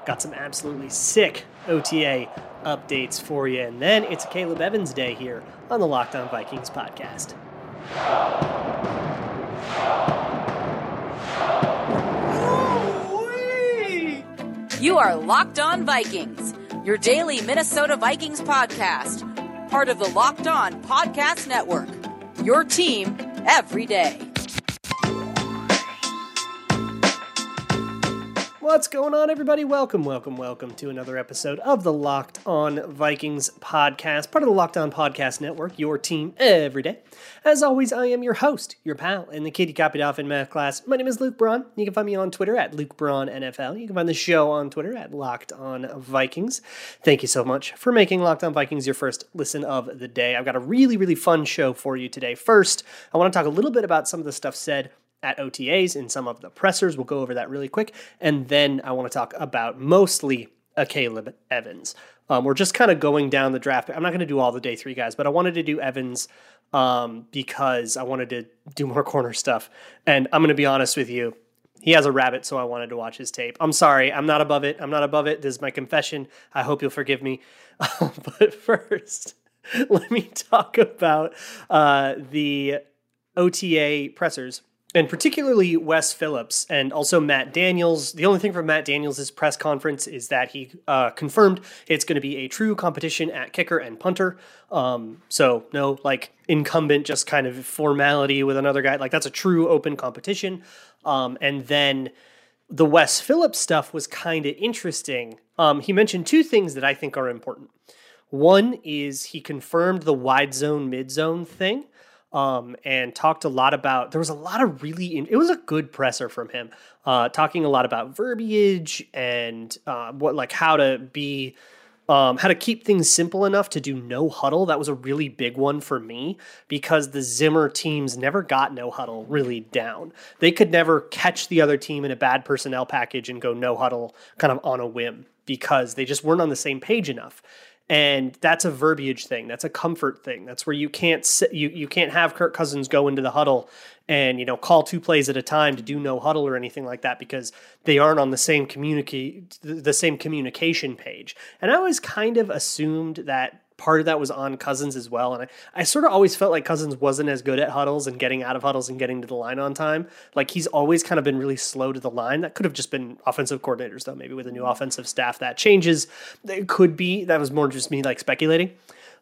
Got some absolutely sick OTA updates for you. And then it's a Caleb Evans day here on the Locked On Vikings podcast. You are Locked On Vikings, your daily Minnesota Vikings podcast, part of the Locked On Podcast Network, your team every day. What's going on, everybody? Welcome to another episode of the Locked On Vikings podcast, part of the Locked On Podcast Network, your team every day. As always, I am your host, your pal, and the kid you copied off in math class. My name is Luke Braun. You can find me on Twitter at Luke Braun NFL. You can find the show on Twitter at Locked On Vikings. Thank you so much for making Locked On Vikings your first listen of the day. I've got a really fun show for you today. First, I want to talk a little bit about some of the stuff said at OTAs and some of the pressers. We'll go over that really quick. And then I want to talk about mostly a Caleb Evans. We're just kind of going down the draft. I'm not going to do all the day three guys, but I wanted to do Evans because I wanted to do more corner stuff. And I'm going to be honest with you. He has a rabbit, so I wanted to watch his tape. I'm sorry. I'm not above it. This is my confession. I hope you'll forgive me. But first, let me talk about the OTA pressers, and particularly Wes Phillips and also Matt Daniels. The only thing from Matt Daniels' press conference is that he confirmed it's going to be a true competition at kicker and punter. So no incumbent, just kind of formality with another guy. That's a true open competition. And then the Wes Phillips stuff was kind of interesting. He mentioned two things that I think are important. One is he confirmed the wide zone, mid zone thing. And talked a lot about, there was a lot of it was a good presser from him, talking a lot about verbiage and how to keep things simple enough to do no huddle. That was a really big one for me because the Zimmer teams never got no huddle really down. They could never catch the other team in a bad personnel package and go no huddle kind of on a whim because they just weren't on the same page enough. And that's a verbiage thing. That's a comfort thing. That's where you can't you can't have Kirk Cousins go into the huddle and call two plays at a time to do no huddle or anything like that because they aren't on the same communication page. And I always kind of assumed that part of that was on Cousins as well. And I sort of always felt like Cousins wasn't as good at huddles and getting out of huddles and getting to the line on time. He's always kind of been really slow to the line. That could have just been offensive coordinators, though. Maybe with a new offensive staff that changes. It could be. That was more just me speculating.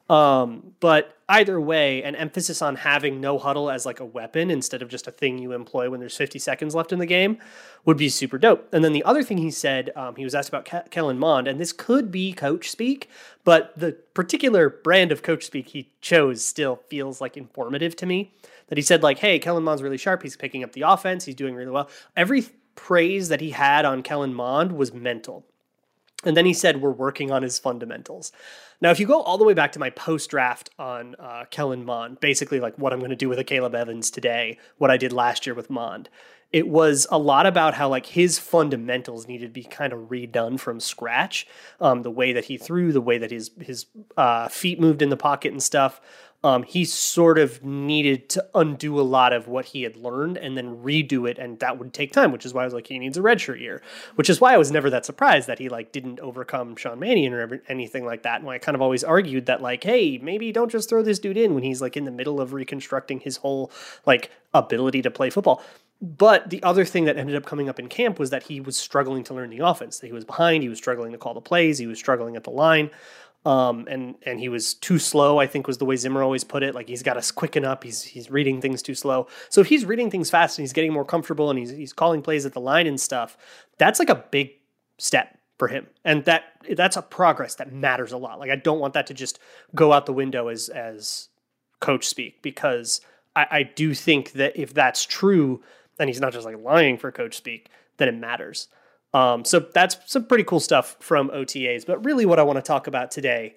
But either way, an emphasis on having no huddle as a weapon instead of just a thing you employ when there's 50 seconds left in the game would be super dope. And then the other thing he said, he was asked about Kellen Mond, and this could be coach speak, but the particular brand of coach speak he chose still feels informative to me. That he said hey, Kellen Mond's really sharp. He's picking up the offense. He's doing really well. Every praise that he had on Kellen Mond was mental. And then he said, we're working on his fundamentals. Now, if you go all the way back to my post-draft on Kellen Mond, basically what I'm going to do with a Caleb Evans today, what I did last year with Mond, it was a lot about how his fundamentals needed to be kind of redone from scratch. The way that he threw, the way that his feet moved in the pocket and stuff. He sort of needed to undo a lot of what he had learned and then redo it, and that would take time, which is why I was he needs a redshirt year, which is why I was never that surprised that he didn't overcome Sean Mannion or anything like that. And I kind of always argued that hey, maybe don't just throw this dude in when he's in the middle of reconstructing his whole ability to play football. But the other thing that ended up coming up in camp was that he was struggling to learn the offense. That he was behind, he was struggling to call the plays, he was struggling at the line. And he was too slow, I think was the way Zimmer always put it. He's got to quicken up. He's reading things too slow. So if he's reading things fast and he's getting more comfortable and he's calling plays at the line and stuff, that's a big step for him. And that's a progress that matters a lot. I don't want that to just go out the window as coach speak, because I do think that if that's true, and he's not just lying for coach speak, then it matters. So that's some pretty cool stuff from OTAs. But really what I want to talk about today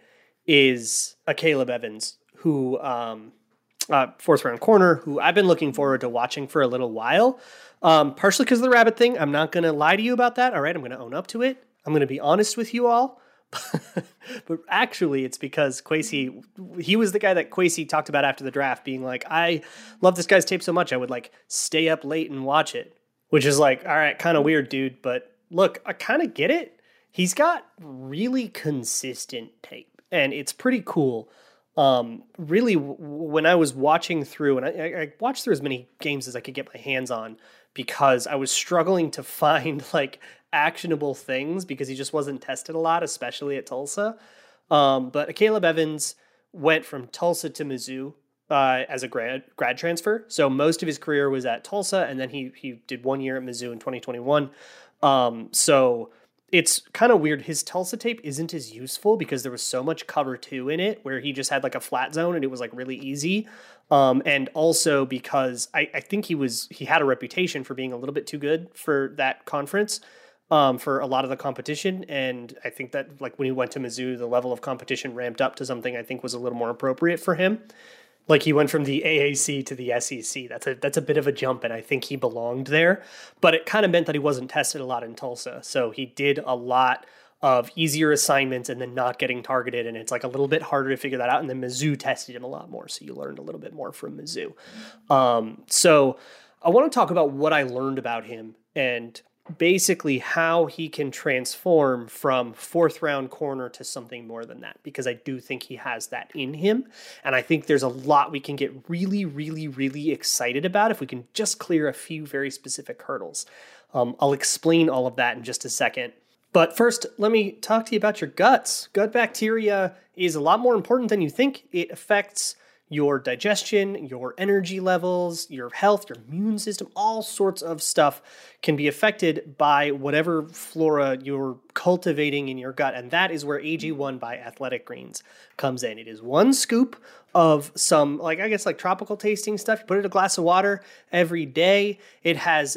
is a Caleb Evans who, fourth round corner, who I've been looking forward to watching for a little while. Partially because of the rabbit thing. I'm not going to lie to you about that. All right. I'm going to own up to it. I'm going to be honest with you all. But actually, it's because Kwesi, he was the guy that Kwesi talked about after the draft, being I love this guy's tape so much, I would stay up late and watch it, which is all right, kind of weird, dude. But look, I kind of get it. He's got really consistent tape, and it's pretty cool. Really, when I was watching through, and I watched through as many games as I could get my hands on, because I was struggling to find like actionable things because he just wasn't tested a lot, especially at Tulsa. But Caleb Evans went from Tulsa to Mizzou as a grad transfer. So most of his career was at Tulsa, and then he did 1 year at Mizzou in 2021. So it's kind of weird. His Tulsa tape isn't as useful because there was so much cover two in it where he just had like a flat zone and it was like really easy. And also because I think he had a reputation for being a little bit too good for that conference, for a lot of the competition. And I think that like when he went to Mizzou, the level of competition ramped up to something I think was a little more appropriate for him. Like he went from the AAC to the SEC. That's a bit of a jump, and I think he belonged there. But it kind of meant that he wasn't tested a lot in Tulsa. So he did a lot of easier assignments and then not getting targeted, and it's like a little bit harder to figure that out. And then Mizzou tested him a lot more, so you learned a little bit more from Mizzou. So I want to talk about what I learned about him and basically how he can transform from fourth round corner to something more than that, because I do think he has that in him. And I think there's a lot we can get really, really, really excited about if we can just clear a few very specific hurdles. I'll explain all of that in just a second. But first, let me talk to you about your guts. Gut bacteria is a lot more important than you think. It affects your digestion, your energy levels, your health, your immune system, all sorts of stuff can be affected by whatever flora you're cultivating in your gut. And that is where AG1 by Athletic Greens comes in. It is one scoop of some, like, I guess, like tropical tasting stuff. You put it in a glass of water every day. It has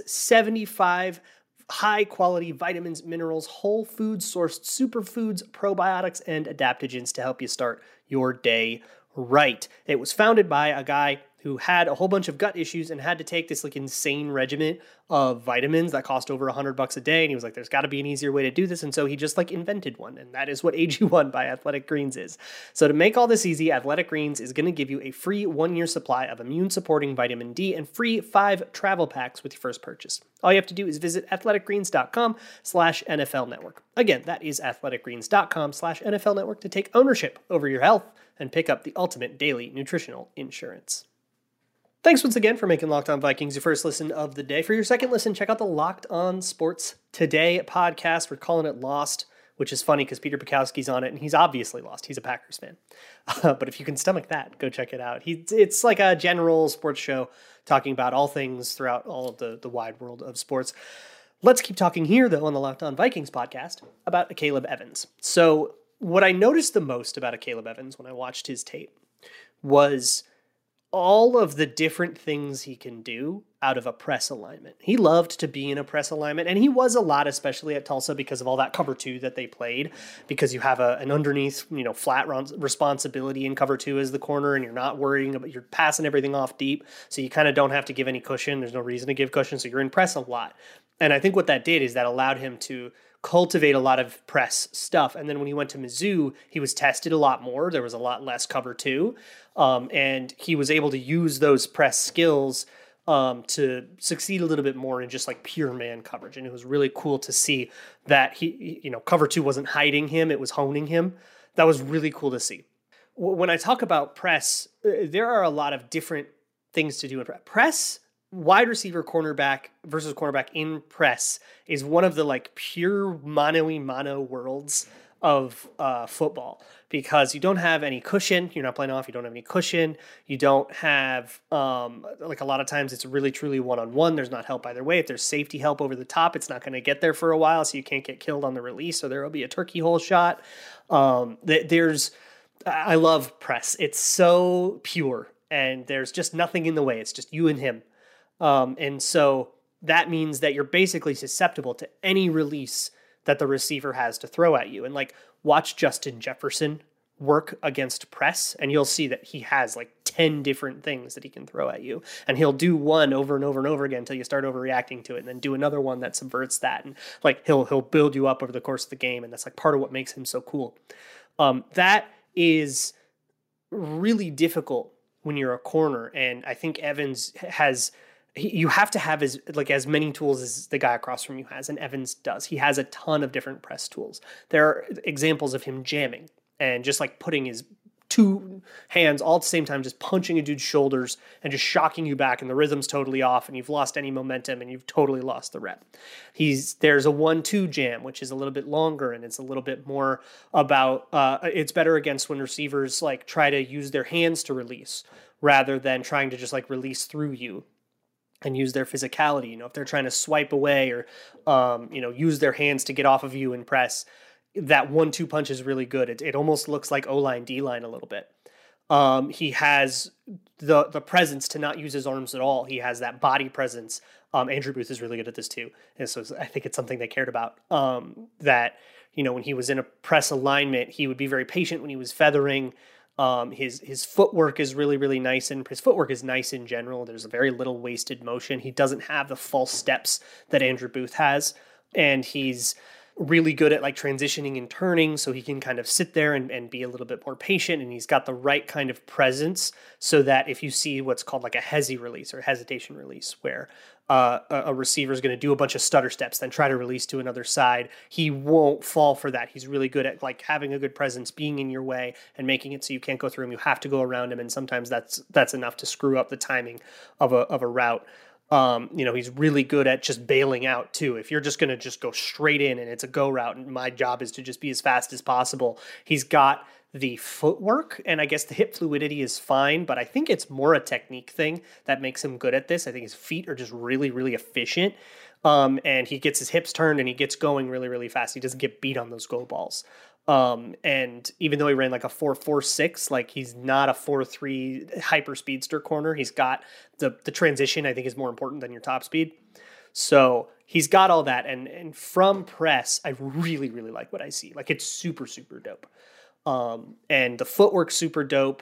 75 high quality vitamins, minerals, whole food sourced superfoods, probiotics, and adaptogens to help you start your day right. It was founded by a guy who had a whole bunch of gut issues and had to take this like insane regimen of vitamins that cost over $100 a day. And he was like, there's got to be an easier way to do this. And so he just like invented one. And that is what AG1 by Athletic Greens is. So to make all this easy, Athletic Greens is going to give you a free 1-year supply of immune supporting vitamin D and free 5 travel packs with your first purchase. All you have to do is visit athleticgreens.com/NFL network. Again, that is athleticgreens.com/NFL network to take ownership over your health and pick up the ultimate daily nutritional insurance. Thanks once again for making Locked On Vikings your first listen of the day. For your second listen, check out the Locked On Sports Today podcast. We're calling it Lost, which is funny because Peter Bukowski's on it, and he's obviously lost. He's a Packers fan. But if you can stomach that, go check it out. It's like a general sports show talking about all things throughout all of the wide world of sports. Let's keep talking here, though, on the Locked On Vikings podcast about Caleb Evans. So what I noticed the most about Caleb Evans when I watched his tape was all of the different things he can do out of a press alignment. He loved to be in a press alignment, and he was a lot, especially at Tulsa, because of all that cover two that they played, because you have an underneath, flat responsibility in cover two as the corner, and you're not worrying about, you're passing everything off deep, so you kind of don't have to give any cushion. There's no reason to give cushion, so you're in press a lot. And I think what that did is that allowed him to cultivate a lot of press stuff. And then when he went to Mizzou, he was tested a lot more. There was a lot less cover two. And he was able to use those press skills to succeed a little bit more in just like pure man coverage. And it was really cool to see that he cover two wasn't hiding him, it was honing him. That was really cool to see. When I talk about press, there are a lot of different things to do in press. Wide receiver cornerback versus cornerback in press is one of the like pure mano-y-mano worlds of football, because you don't have any cushion. You're not playing off. You don't have any cushion. You don't have like a lot of times it's really truly one-on-one. There's not help either way. If there's safety help over the top, it's not going to get there for a while, so you can't get killed on the release. So there will be a turkey hole shot. I love press. It's so pure, and there's just nothing in the way. It's just you and him. And so that means that you're basically susceptible to any release that the receiver has to throw at you. And like, watch Justin Jefferson work against press, and you'll see that he has like 10 different things that he can throw at you. And he'll do one over and over and over again until you start overreacting to it, and then do another one that subverts that. And like, he'll build you up over the course of the game. And that's like part of what makes him so cool. That is really difficult when you're a corner. And I think Evans has you have to have as many tools as the guy across from you has, and Evans does. He has a ton of different press tools. There are examples of him jamming and just like putting his two hands all at the same time, just punching a dude's shoulders and just shocking you back, and the rhythm's totally off, and you've lost any momentum, and you've totally lost the rep. There's a 1-2 jam, which is a little bit longer, and it's a little bit more about, it's better against when receivers like try to use their hands to release rather than trying to just like release through you and use their physicality. You know, if they're trying to swipe away or, use their hands to get off of you and press, that 1-2 punch is really good. It almost looks like O-line, D-line a little bit. He has the presence to not use his arms at all. He has that body presence. Andrew Booth is really good at this too. And so I think it's something they cared about, that, when he was in a press alignment, he would be very patient when he was feathering. His footwork is really, really nice, and his footwork is nice in general. There's a very little wasted motion. He doesn't have the false steps that Andrew Booth has, and he's really good at like transitioning and turning, so he can kind of sit there and be a little bit more patient, and he's got the right kind of presence so that if you see what's called like a hesi release or hesitation release, where a receiver is going to do a bunch of stutter steps, then try to release to another side, he won't fall for that. He's really good at like having a good presence, being in your way, and making it so you can't go through him. You have to go around him, and sometimes that's enough to screw up the timing of a route. He's really good at just bailing out too. If you're just going to just go straight in and it's a go route, and my job is to just be as fast as possible, he's got the footwork, and I guess the hip fluidity is fine, but I think it's more a technique thing that makes him good at this. I think his feet are just really, really efficient. And he gets his hips turned and he gets going really, really fast. He doesn't get beat on those go balls. And even though he ran like a 4.46, like he's not a 4.3 hyper speedster corner. He's got the transition, I think, is more important than your top speed. So he's got all that. And from press, I really, really like what I see. Like, it's super, super dope. And the footwork's super dope.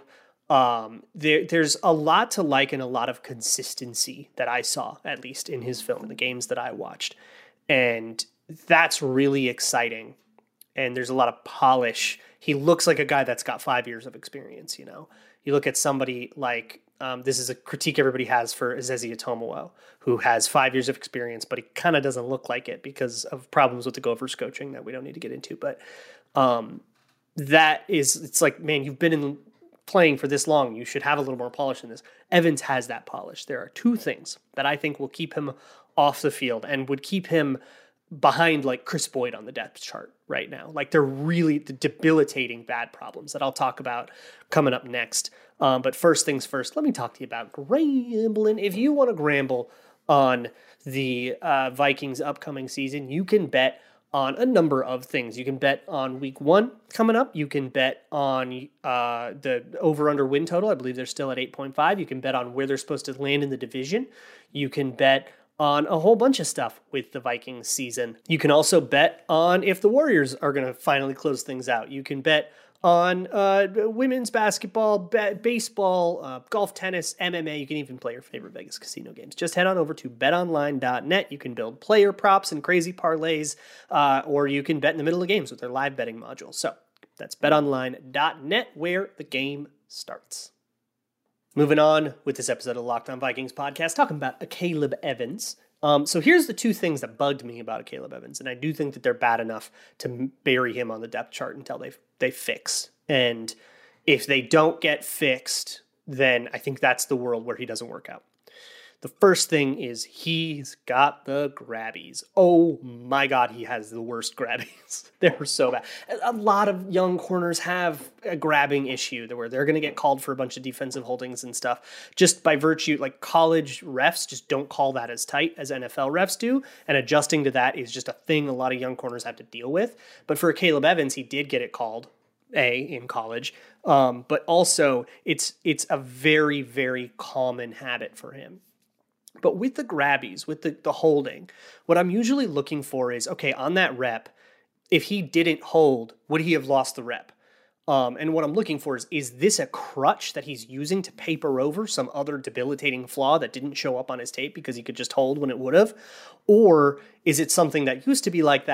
There's a lot to like and a lot of consistency that I saw, at least in his film, in the games that I watched. And that's really exciting. And there's a lot of polish. He looks like a guy that's got 5 years of experience, You look at somebody like, this is a critique everybody has for Ezezi Otomewo, who has 5 years of experience, but he kind of doesn't look like it because of problems with the Gophers coaching that we don't need to get into. But it's like, man, you've been playing for this long. You should have a little more polish in this. Evans has that polish. There are two things that I think will keep him off the field and would keep him behind like Chris Boyd on the depth chart right now. Like, they're really debilitating bad problems that I'll talk about coming up next. But first things first, let me talk to you about gambling. If you want to gamble on the Vikings upcoming season, you can bet on a number of things. You can bet on week 1 coming up. You can bet on the over-under win total. I believe they're still at 8.5. You can bet on where they're supposed to land in the division. You can bet on a whole bunch of stuff with the Vikings season. You can also bet on if the Warriors are going to finally close things out. You can bet on women's basketball, baseball, golf, tennis, MMA. You can even play your favorite Vegas casino games. Just head on over to betonline.net. You can build player props and crazy parlays, or you can bet in the middle of games with their live betting module. So that's betonline.net, where the game starts. Moving on with this episode of the Locked On Vikings podcast, talking about Caleb Evans. So here's the two things that bugged me about Caleb Evans, and I do think that they're bad enough to bury him on the depth chart until they fix. And if they don't get fixed, then I think that's the world where he doesn't work out. The first thing is he's got the grabbies. Oh my God, he has the worst grabbies. They're so bad. A lot of young corners have a grabbing issue where they're going to get called for a bunch of defensive holdings and stuff just by virtue, like college refs just don't call that as tight as NFL refs do. And adjusting to that is just a thing a lot of young corners have to deal with. But for Caleb Evans, he did get it called in college. But also it's a very, very common habit for him. But with the grabbies, with the holding, what I'm usually looking for is, okay, on that rep, if he didn't hold, would he have lost the rep? And what I'm looking for is this a crutch that he's using to paper over some other debilitating flaw that didn't show up on his tape because he could just hold when it would have? Or is it something that used to be like that,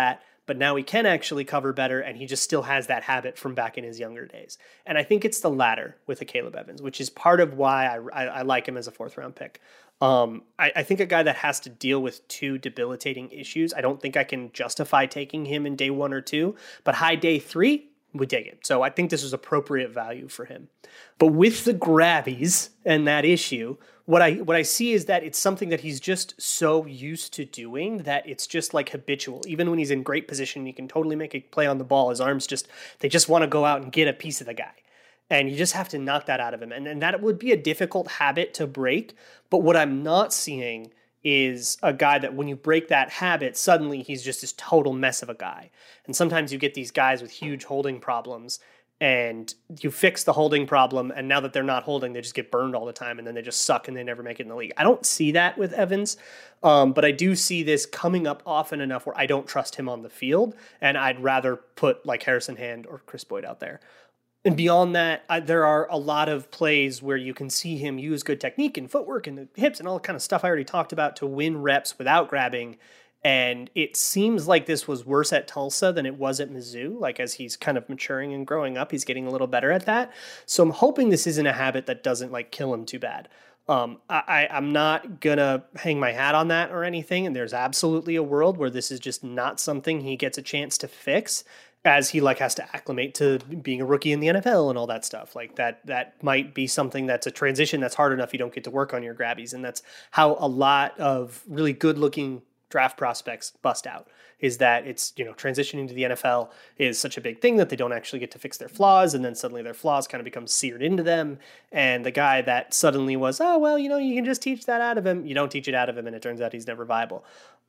but now he can actually cover better, and he just still has that habit from back in his younger days. And I think it's the latter with a Caleb Evans, which is part of why I like him as a 4th-round pick. I think a guy that has to deal with 2 debilitating issues, I don't think I can justify taking him in day 1 or 2, but high day 3, we take it. So I think this was appropriate value for him. But with the grabbies and that issue, what I see is that it's something that he's just so used to doing that it's just like habitual. Even when he's in great position, he can totally make a play on the ball. His arms they just want to go out and get a piece of the guy. And you just have to knock that out of him. And that would be a difficult habit to break. But what I'm not seeing is a guy that when you break that habit, suddenly he's just this total mess of a guy. And sometimes you get these guys with huge holding problems, and you fix the holding problem, and now that they're not holding, they just get burned all the time, and then they just suck and they never make it in the league. I don't see that with Evans, but I do see this coming up often enough where I don't trust him on the field, and I'd rather put like Harrison Hand or Chris Boyd out there. And beyond that, there are a lot of plays where you can see him use good technique and footwork and the hips and all the kind of stuff I already talked about to win reps without grabbing. And it seems like this was worse at Tulsa than it was at Mizzou. Like as he's kind of maturing and growing up, he's getting a little better at that. So I'm hoping this isn't a habit that doesn't like kill him too bad. I'm not going to hang my hat on that or anything. And there's absolutely a world where this is just not something he gets a chance to fix, as he like has to acclimate to being a rookie in the NFL and all that stuff. Like that might be something that's a transition that's hard enough you don't get to work on your grabbies. And that's how a lot of really good looking draft prospects bust out, is that it's, transitioning to the NFL is such a big thing that they don't actually get to fix their flaws. And then suddenly their flaws kind of become seared into them. And the guy that suddenly was, you can just teach that out of him. You don't teach it out of him. And it turns out he's never viable.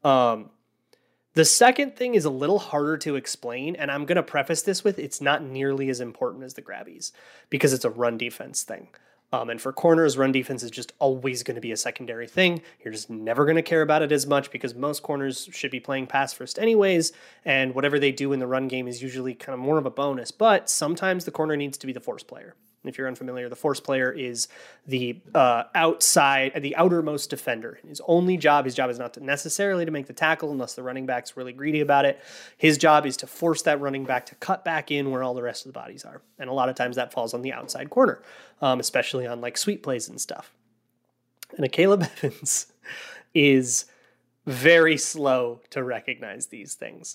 The second thing is a little harder to explain, and I'm going to preface this with it's not nearly as important as the grabbies because it's a run defense thing. And for corners, run defense is just always going to be a secondary thing. You're just never going to care about it as much because most corners should be playing pass first anyways, and whatever they do in the run game is usually kind of more of a bonus. But sometimes the corner needs to be the force player. If you're unfamiliar, the force player is the outermost defender. His job is not necessarily to make the tackle unless the running back's really greedy about it. His job is to force that running back to cut back in where all the rest of the bodies are. And a lot of times that falls on the outside corner, especially on like sweep plays and stuff. And a Caleb Evans is very slow to recognize these things.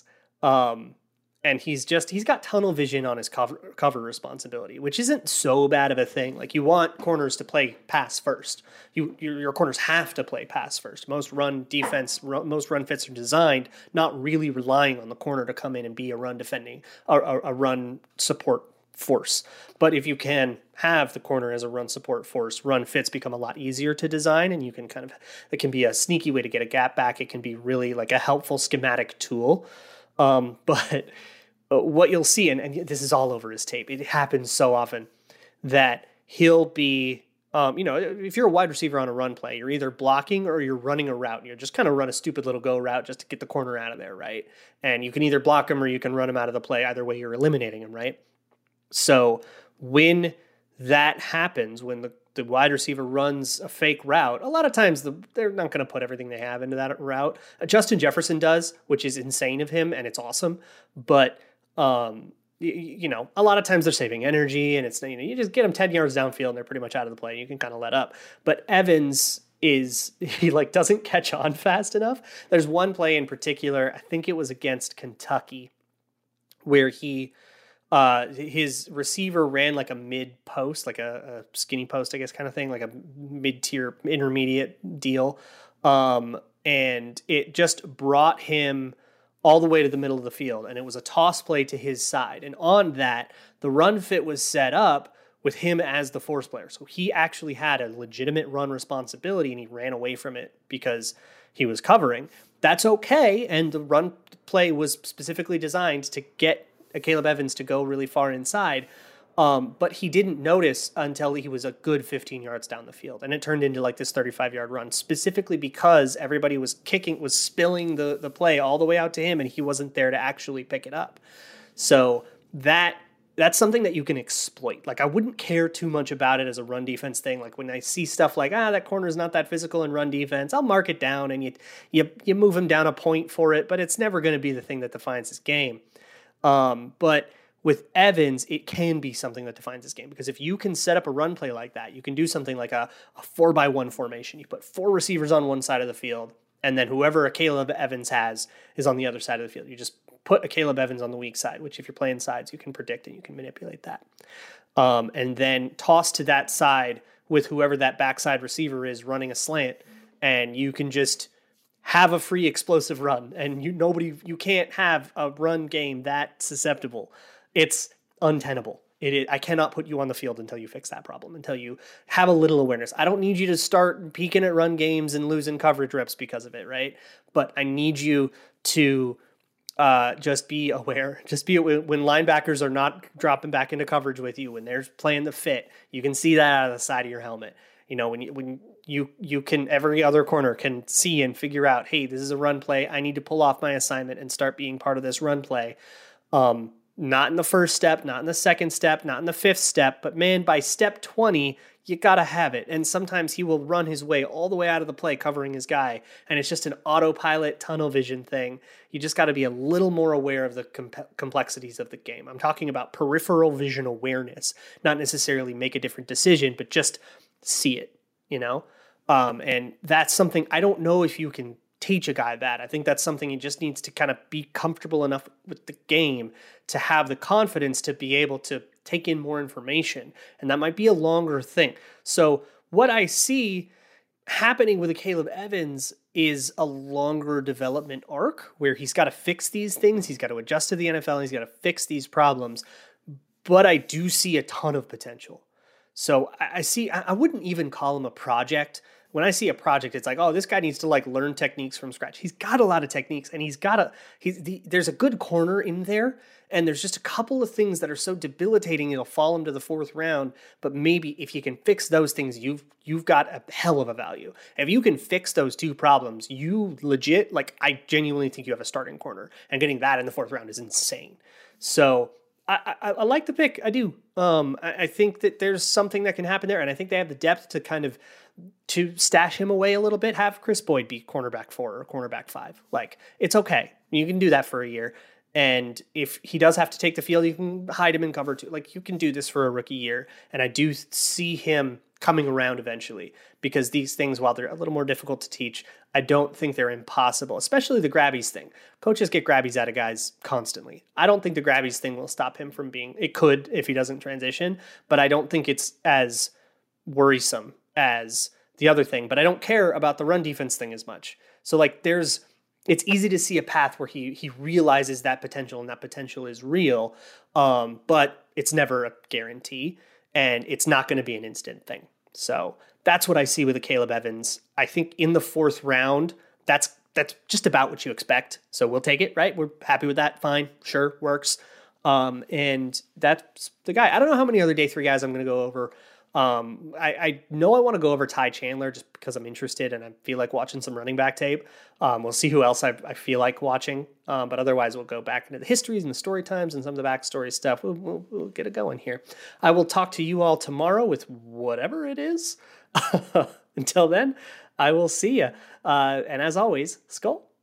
And he's got tunnel vision on his cover responsibility, which isn't so bad of a thing. Like you want corners to play pass first. Your corners have to play pass first. Most run fits are designed not really relying on the corner to come in and be a run defending, a run support force. But if you can have the corner as a run support force, run fits become a lot easier to design, and you can it can be a sneaky way to get a gap back. It can be really like a helpful schematic tool. But what you'll see, and this is all over his tape, it happens so often that he'll be, if you're a wide receiver on a run play, you're either blocking or you're running a route. And you're just kind of run a stupid little go route just to get the corner out of there, right? And you can either block him or you can run him out of the play. Either way, you're eliminating him, right? So when that happens, when the wide receiver runs a fake route, a lot of times they're not going to put everything they have into that route. Justin Jefferson does, which is insane of him, and it's awesome. But, a lot of times they're saving energy, and it's, you just get them 10 yards downfield, and they're pretty much out of the play. You can kind of let up. But Evans he doesn't catch on fast enough. There's one play in particular, I think it was against Kentucky, where his receiver ran like a mid post, like a skinny post, I guess, kind of thing, like a mid-tier intermediate deal. And it just brought him all the way to the middle of the field. And it was a toss play to his side. And on that, the run fit was set up with him as the force player. So he actually had a legitimate run responsibility, and he ran away from it because he was covering. That's okay. And the run play was specifically designed to get Caleb Evans to go really far inside. But he didn't notice until he was a good 15 yards down the field. And it turned into like this 35-yard run, specifically because everybody was spilling the play all the way out to him, and he wasn't there to actually pick it up. So that that's something that you can exploit. Like, I wouldn't care too much about it as a run defense thing. Like, when I see stuff like, that corner is not that physical in run defense, I'll mark it down and you move him down a point for it, but it's never going to be the thing that defines his game. But with Evans, it can be something that defines his game, because if you can set up a run play like that, you can do something like a 4-by-1 formation. You put 4 receivers on one side of the field, and then whoever a Caleb Evans has is on the other side of the field. You just put a Caleb Evans on the weak side, which if you're playing sides, you can predict and you can manipulate that. And then toss to that side with whoever that backside receiver is running a slant, and you can just have a free explosive run. And you can't have a run game that susceptible. It's untenable. I cannot put you on the field until you fix that problem, until you have a little awareness. I don't need you to start peeking at run games and losing coverage reps because of it, right? But I need you to just be aware. Just be when linebackers are not dropping back into coverage with you, when they're playing the fit, you can see that out of the side of your helmet. When you can, every other corner can see and figure out, hey, this is a run play. I need to pull off my assignment and start being part of this run play. Not in the first step, not in the second step, not in the fifth step, but man, by step 20, you got to have it. And sometimes he will run his way all the way out of the play covering his guy, and it's just an autopilot tunnel vision thing. You just got to be a little more aware of the complexities of the game. I'm talking about peripheral vision awareness, not necessarily make a different decision, but just see it, and that's something I don't know if you can teach a guy that. I think that's something he just needs to kind of be comfortable enough with the game to have the confidence to be able to take in more information. And that might be a longer thing. So what I see happening with a Caleb Evans is a longer development arc where he's got to fix these things. He's got to adjust to the NFL. And he's got to fix these problems. But I do see a ton of potential. So I wouldn't even call him a project. When I see a project, it's like, this guy needs to learn techniques from scratch. He's got a lot of techniques, and there's a good corner in there, and there's just a couple of things that are so debilitating it'll fall him to the 4th round. But maybe if you can fix those things, you've got a hell of a value. If you can fix those 2 problems, you legit, I genuinely think you have a starting corner, and getting that in the 4th round is insane. So I like the pick. I do. I think that there's something that can happen there, and I think they have the depth to stash him away a little bit, have Chris Boyd be cornerback 4 or cornerback 5. It's okay. You can do that for a year. And if he does have to take the field, you can hide him in cover 2. You can do this for a rookie year. And I do see him coming around eventually, because these things, while they're a little more difficult to teach, I don't think they're impossible, especially the grabbies thing. Coaches get grabbies out of guys constantly. I don't think the grabbies thing will stop him from it could if he doesn't transition, but I don't think it's as worrisome as the other thing. But I don't care about the run defense thing as much. So it's easy to see a path where he realizes that potential, and that potential is real, but it's never a guarantee, and it's not going to be an instant thing. So that's what I see with a Caleb Evans. I think in the 4th round, that's just about what you expect. So we'll take it, right? We're happy with that. Fine. Sure. Works. And that's the guy. I don't know how many other day 3 guys I'm going to go over. I know I want to go over Ty Chandler just because I'm interested and I feel like watching some running back tape. We'll see who else I feel like watching. But otherwise, we'll go back into the histories and the story times and some of the backstory stuff. We'll get it going here. I will talk to you all tomorrow with whatever it is. Until then, I will see you. And as always, Skull.